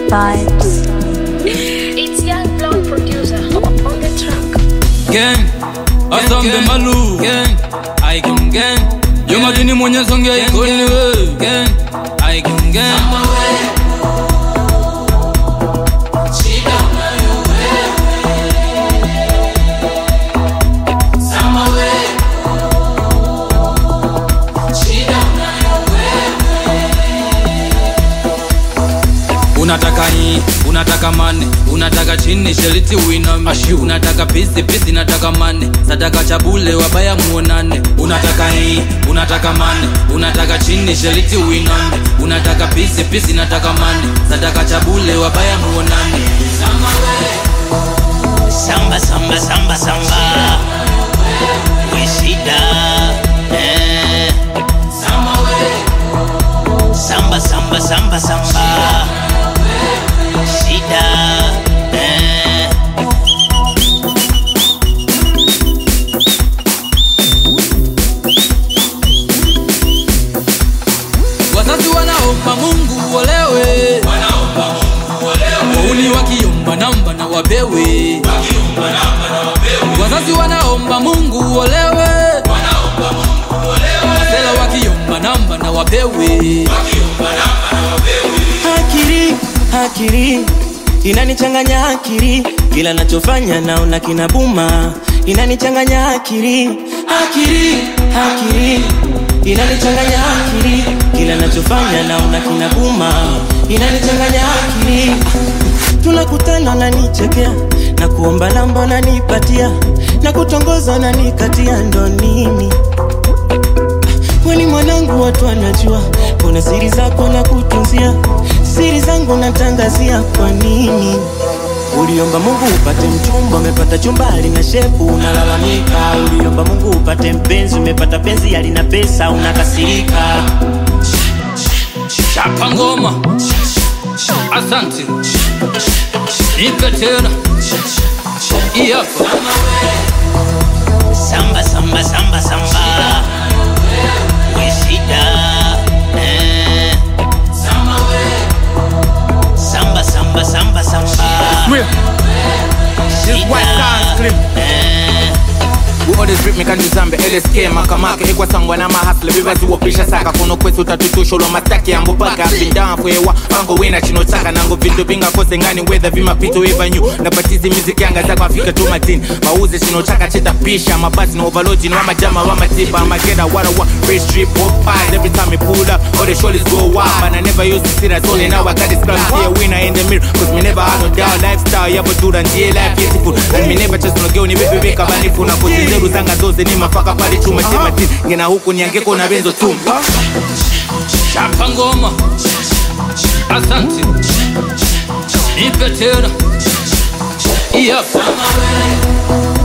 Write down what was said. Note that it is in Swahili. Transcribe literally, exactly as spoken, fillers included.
vibes. It's Young Blonde producer on the track. Gang, asambe malu. Gang, I can gang. Yo madini mwenye songe ikoni we. Gang, I can gang. Unataka hii, unataka mane, unataka chini sheliti uiname. Unataka pisi pisi nataka mane, sataka chabule wabaya muonane. Unataka hii, unataka mane, unataka chini sheliti uiname. Unataka pisi pisi nataka mane, sataka chabule wabaya muonane. Samba samba samba samba Weshida eh. Samba samba samba samba Shida eh. Wazazi wanaomba Mungu olewe, wanaomba Mungu olewe. Wauni wakiomba namba na wapewe, wakiomba namba na wapewe. Wazazi wanaomba Mungu olewe, wanaomba Mungu olewe. Wasela wakiomba namba na wapewe, wakiomba namba na wapewe. Akili, akili inanichanganya akili, kila nachofanya naona kinabuma. Inanichanganya akili, akili, akili inanichanganya akili, kila nachofanya naona kinabuma. Inanichanganya akili. Tunakutana na nichekea, na kuomba namba na nipatia, na kutongoza na nikatia, ndo nini? Weni mwanangu watu wanajua, kuna siri zako na kutunzia, siri zangu natangazia. Kwa nini? Uliomba Mungu upate mchumba, umepata chumba halina shepu, unalalamika. Uliomba Mungu upate mpenzi, umepata penzi halina pesa, unakasirika. Chapa ngoma, asante, nipe tena, iyapa. Samba samba samba samba Weshida eh. Samba samba samba samba This white dance clip. We always rip me can do zambe L S K makamake Ekwa sangwa na mahasle Vivazi wapisha saka Kono kwesu tatutusho lo mataki Ambo paka I've been down for ewa Fango wena chino chaka Nango vindo binga kose ngani Weather vima pito eva new Napatizi music yanga Zako Afrika tu matini Mauze chino chaka Cheta pisha Mabati no overload Wama jama wama tipa I'ma get a wada wa Race trip walk pies Every time me pull up All the shoulders go wild But I never used to see that only now I got this club See a winner in the mirror Cause me never had no doubt Lifestyle Yabo do than J life beautiful And me never just no girl Ni baby weka banifu Na kote zeru zanga zoze ni mafaka pali chuma chema tini Ngena huku niangeko na benzo tumu Chapa ngoma, asante, nipe tena, iyapa.